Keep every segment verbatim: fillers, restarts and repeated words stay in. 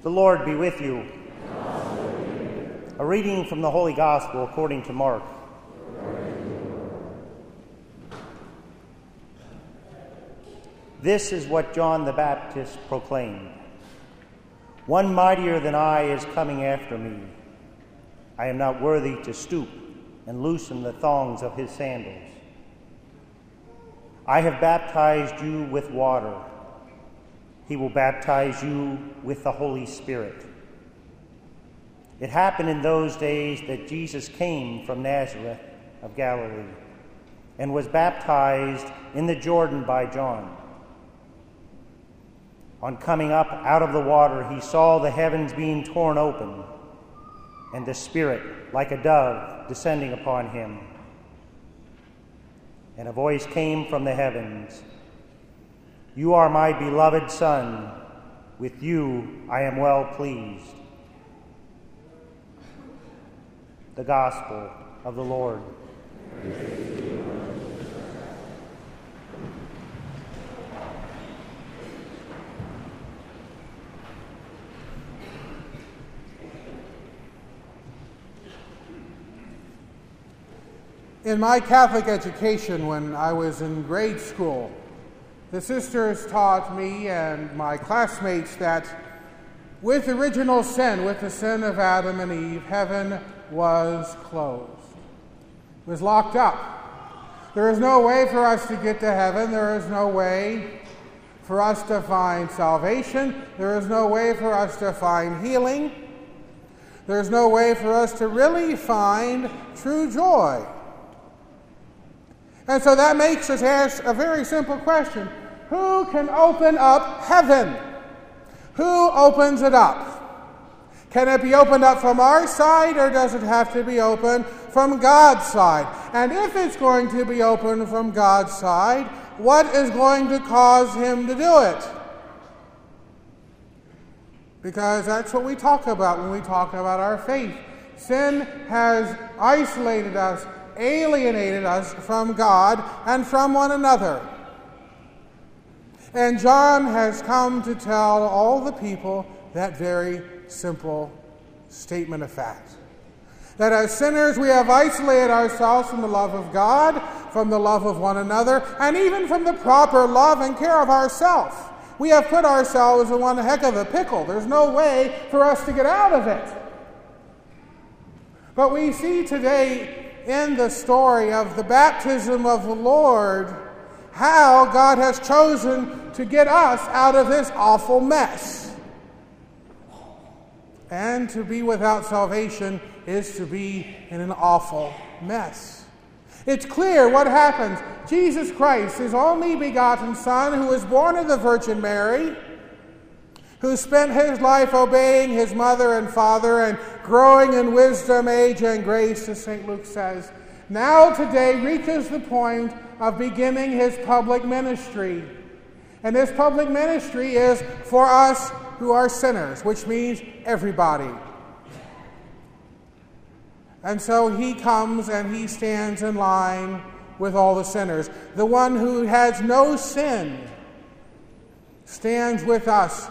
The Lord be with you. A reading from the Holy Gospel according to Mark. This is what John the Baptist proclaimed. One mightier than I is coming after me. I am not worthy to stoop and loosen the thongs of his sandals. I have baptized you with water. He will baptize you with the Holy Spirit. It happened in those days that Jesus came from Nazareth of Galilee and was baptized in the Jordan by John. On coming up out of the water, he saw the heavens being torn open and the Spirit, like a dove, descending upon him. And a voice came from the heavens, "You are my beloved Son. With you I am well pleased." The Gospel of the Lord. In my Catholic education when I was in grade school, the sisters taught me and my classmates that with original sin, with the sin of Adam and Eve, heaven was closed. It was locked up. There is no way for us to get to heaven. There is no way for us to find salvation. There is no way for us to find healing. There is no way for us to really find true joy. And so that makes us ask a very simple question. Who can open up heaven? Who opens it up? Can it be opened up from our side, or does it have to be opened from God's side? And if it's going to be opened from God's side, what is going to cause him to do it? Because that's what we talk about when we talk about our faith. Sin has isolated us, alienated us from God and from one another. And John has come to tell all the people that very simple statement of fact. That as sinners we have isolated ourselves from the love of God, from the love of one another, and even from the proper love and care of ourselves. We have put ourselves in one heck of a pickle. There's no way for us to get out of it. But we see today in the story of the baptism of the Lord how God has chosen to get us out of this awful mess. And to be without salvation is to be in an awful mess. It's clear what happens. Jesus Christ, his only begotten Son, who was born of the Virgin Mary, who spent his life obeying his mother and father and growing in wisdom, age, and grace, as Saint Luke says, now today reaches the point of beginning his public ministry. And this public ministry is for us who are sinners, which means everybody. And so he comes and he stands in line with all the sinners. The one who has no sin stands with us.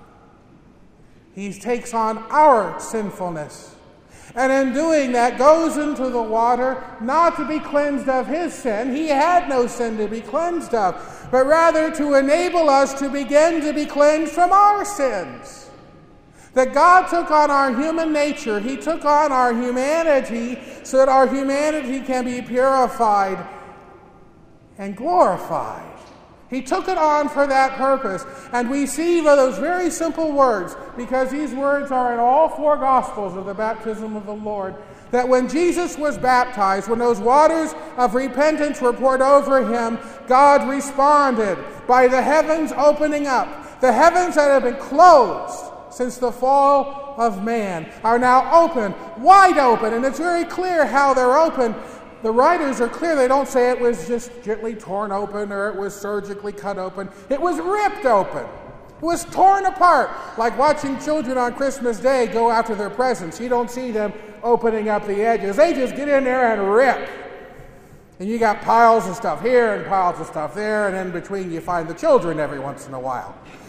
He takes on our sinfulness. And in doing that, goes into the water not to be cleansed of his sin. He had no sin to be cleansed of, but rather to enable us to begin to be cleansed from our sins. That God took on our human nature. He took on our humanity so that our humanity can be purified and glorified. He took it on for that purpose. And we see by those very simple words, because these words are in all four Gospels of the baptism of the Lord, that when Jesus was baptized, when those waters of repentance were poured over him, God responded by the heavens opening up. The heavens that have been closed since the fall of man are now open, wide open. And it's very clear how they're open. The writers are clear. They don't say it was just gently torn open or it was surgically cut open. It was ripped open. It was torn apart, like watching children on Christmas Day go after their presents. You don't see them opening up the edges. They just get in there and rip. And you got piles of stuff here and piles of stuff there, and in between you find the children every once in a while.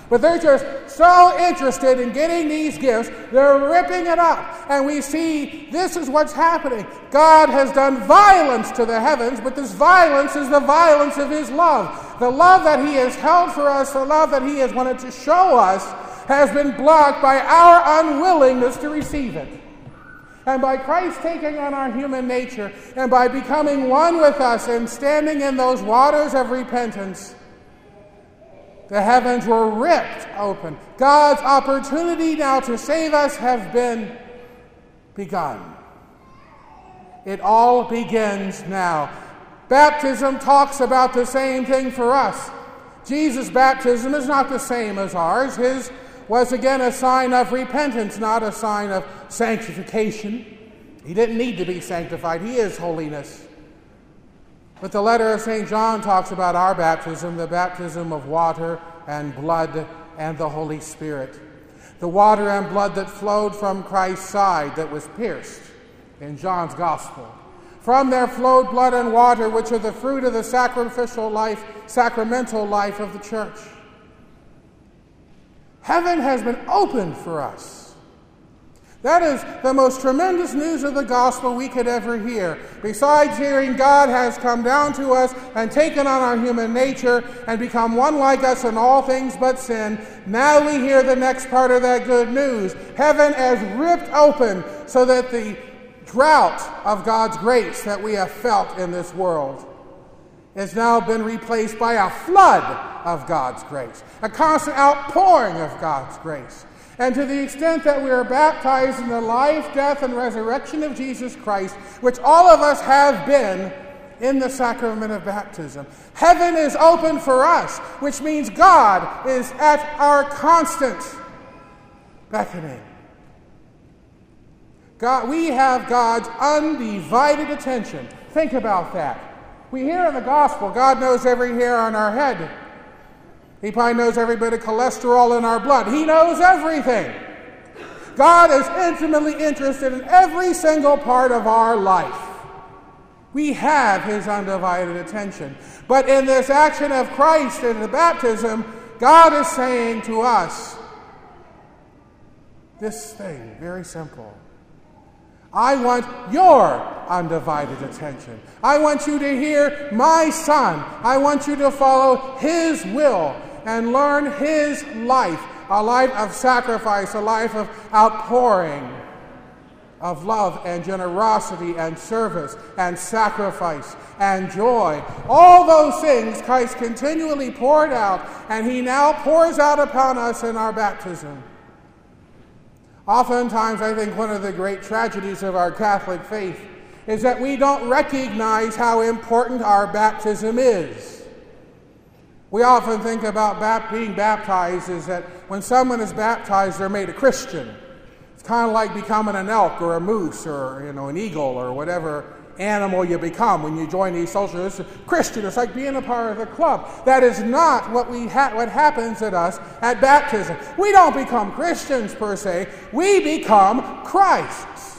But they're just so interested in getting these gifts, they're ripping it up. And we see this is what's happening. God has done violence to the heavens, but this violence is the violence of his love. The love that he has held for us, the love that he has wanted to show us, has been blocked by our unwillingness to receive it. And by Christ taking on our human nature, and by becoming one with us and standing in those waters of repentance, the heavens were ripped open. God's opportunity now to save us has been begun. It all begins now. Baptism talks about the same thing for us. Jesus' baptism is not the same as ours. His was again a sign of repentance, not a sign of sanctification. He didn't need to be sanctified. He is holiness. But the letter of Saint John talks about our baptism, the baptism of water and blood and the Holy Spirit. The water and blood that flowed from Christ's side that was pierced in John's Gospel. From there flowed blood and water, which are the fruit of the sacrificial life, sacramental life of the church. Heaven has been opened for us. That is the most tremendous news of the gospel we could ever hear. Besides hearing God has come down to us and taken on our human nature and become one like us in all things but sin, now we hear the next part of that good news. Heaven has ripped open so that the drought of God's grace that we have felt in this world has now been replaced by a flood of God's grace, a constant outpouring of God's grace. And to the extent that we are baptized in the life, death, and resurrection of Jesus Christ, which all of us have been in the sacrament of baptism, heaven is open for us, which means God is at our constant beckoning. God, we have God's undivided attention. Think about that. We hear in the gospel, God knows every hair on our head. He probably knows every bit of cholesterol in our blood. He knows everything. God is intimately interested in every single part of our life. We have his undivided attention. But in this action of Christ in the baptism, God is saying to us this thing, very simple. I want your undivided attention. I want you to hear my Son. I want you to follow his will and learn his life, a life of sacrifice, a life of outpouring of love and generosity and service and sacrifice and joy. All those things Christ continually poured out, and he now pours out upon us in our baptism. Oftentimes, I think one of the great tragedies of our Catholic faith is that we don't recognize how important our baptism is. We often think about bap- being baptized is that when someone is baptized, they're made a Christian. It's kind of like becoming an elk or a moose or, you know, an eagle or whatever animal you become when you join these social. It's a Christian. It's like being a part of the club. That is not what we ha- what happens at us at baptism. We don't become Christians per se. We become Christ's.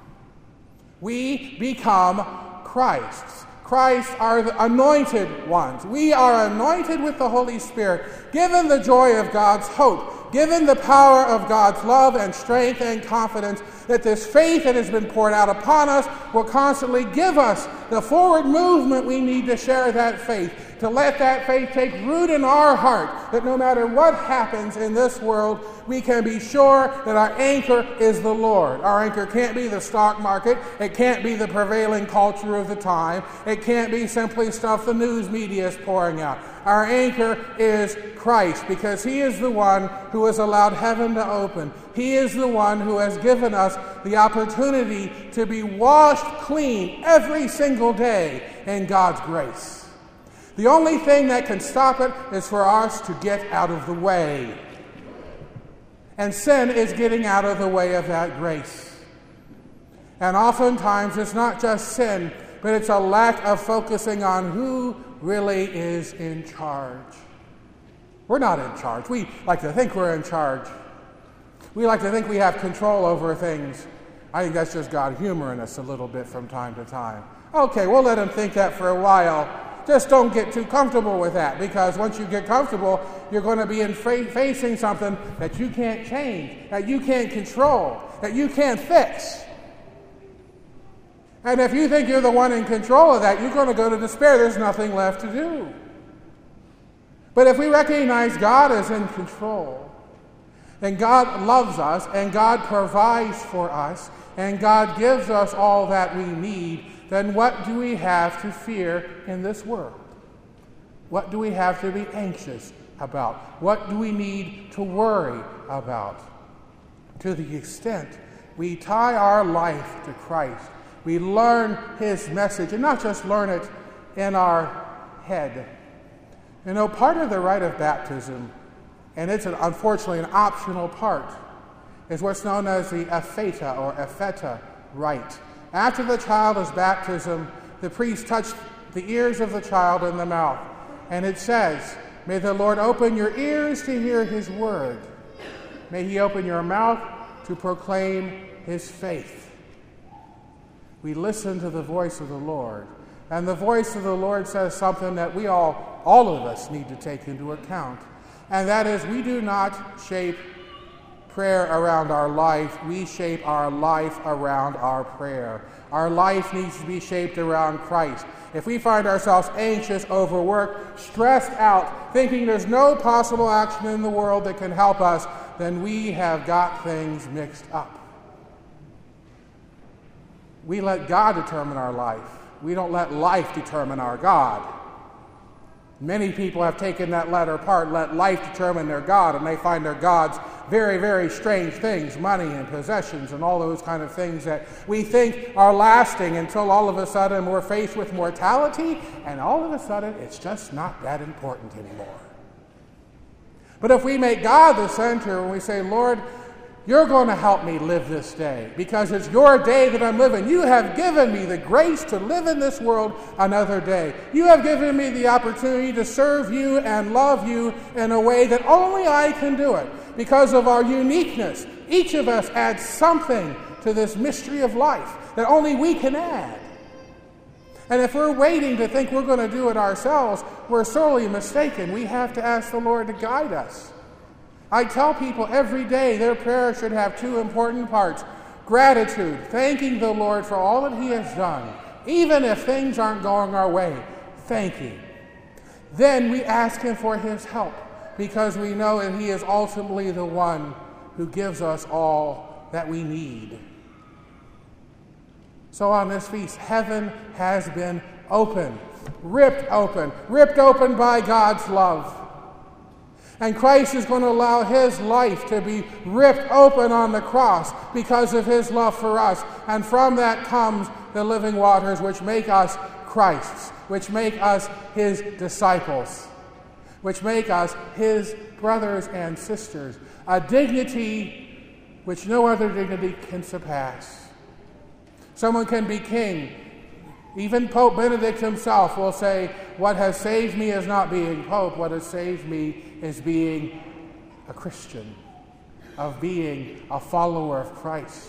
We become Christ's. Christ are the anointed ones. We are anointed with the Holy Spirit, given the joy of God's hope, given the power of God's love and strength and confidence that this faith that has been poured out upon us will constantly give us the forward movement we need to share that faith, to let that faith take root in our heart, that no matter what happens in this world, we can be sure that our anchor is the Lord. Our anchor can't be the stock market. It can't be the prevailing culture of the time. It can't be simply stuff the news media is pouring out. Our anchor is Christ, because he is the one who has allowed heaven to open. He is the one who has given us the opportunity to be washed clean every single day in God's grace. The only thing that can stop it is for us to get out of the way. And sin is getting out of the way of that grace. And oftentimes it's not just sin, but it's a lack of focusing on who really is in charge. We're not in charge. We like to think we're in charge. We like to think we have control over things. I think that's just God humoring us a little bit from time to time. Okay, we'll let him think that for a while. Just don't get too comfortable with that, because once you get comfortable, you're going to be in fa- facing something that you can't change, that you can't control, that you can't fix. And if you think you're the one in control of that, you're going to go to despair. There's nothing left to do. But if we recognize God is in control, and God loves us, and God provides for us, and God gives us all that we need, then what do we have to fear in this world? What do we have to be anxious about? What do we need to worry about? To the extent we tie our life to Christ, we learn his message, and not just learn it in our head. You know, part of the rite of baptism, and it's an, unfortunately an optional part, is what's known as the epheta or epheta rite. After the child's baptism, the priest touched the ears of the child in the mouth, and it says, "May the Lord open your ears to hear his word. May he open your mouth to proclaim his faith." We listen to the voice of the Lord, and the voice of the Lord says something that we all, all of us need to take into account, and that is we do not shape prayer around our life, we shape our life around our prayer. Our life needs to be shaped around Christ. If we find ourselves anxious, overworked, stressed out, thinking there's no possible action in the world that can help us, then we have got things mixed up. We let God determine our life. We don't let life determine our God. Many people have taken that latter part, let life determine their God, and they find their gods very, very strange things, money and possessions and all those kind of things that we think are lasting until all of a sudden we're faced with mortality, and all of a sudden it's just not that important anymore. But if we make God the center and we say, "Lord, you're going to help me live this day because it's your day that I'm living. You have given me the grace to live in this world another day. You have given me the opportunity to serve you and love you in a way that only I can do it because of our uniqueness. Each of us adds something to this mystery of life that only we can add. And if we're waiting to think we're going to do it ourselves, we're sorely mistaken. We have to ask the Lord to guide us. I tell people every day their prayer should have two important parts. Gratitude, thanking the Lord for all that he has done. Even if things aren't going our way, thank him. Then we ask him for his help because we know that he is ultimately the one who gives us all that we need. So on this feast, heaven has been opened, ripped open, ripped open by God's love. And Christ is going to allow his life to be ripped open on the cross because of his love for us. And from that comes the living waters which make us Christ's, which make us his disciples, which make us his brothers and sisters, a dignity which no other dignity can surpass. Someone can be king. Even Pope Benedict himself will say, "What has saved me is not being Pope. What has saved me is being a Christian, of being a follower of Christ."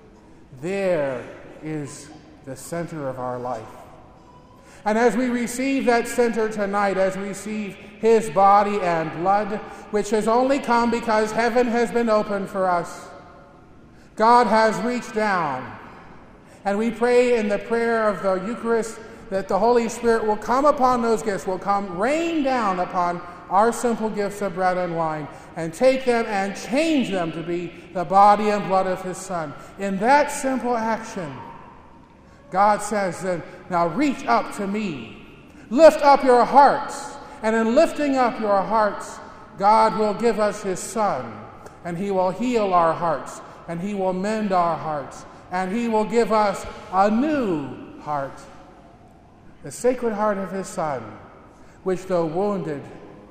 There is the center of our life. And as we receive that center tonight, as we receive his body and blood, which has only come because heaven has been opened for us, God has reached down. And we pray in the prayer of the Eucharist that the Holy Spirit will come upon those gifts, will come rain down upon our simple gifts of bread and wine, and take them and change them to be the body and blood of his Son. In that simple action, God says then, now reach up to me. Lift up your hearts. And in lifting up your hearts, God will give us his Son, and he will heal our hearts, and he will mend our hearts, and he will give us a new heart, the sacred heart of his Son, which though wounded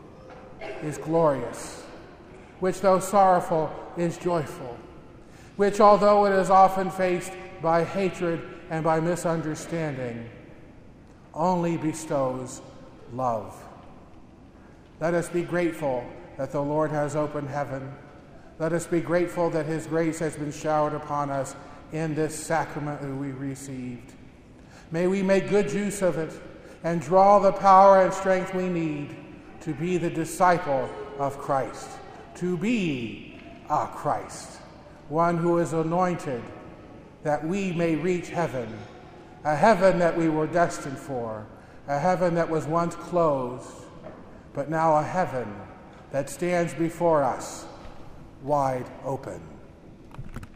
is glorious, which though sorrowful is joyful, which although it is often faced by hatred and by misunderstanding, only bestows love. Let us be grateful that the Lord has opened heaven. Let us be grateful that his grace has been showered upon us in this sacrament that we received. May we make good use of it, and draw the power and strength we need to be the disciple of Christ, to be a Christ, one who is anointed that we may reach heaven, a heaven that we were destined for, a heaven that was once closed, but now a heaven that stands before us wide open.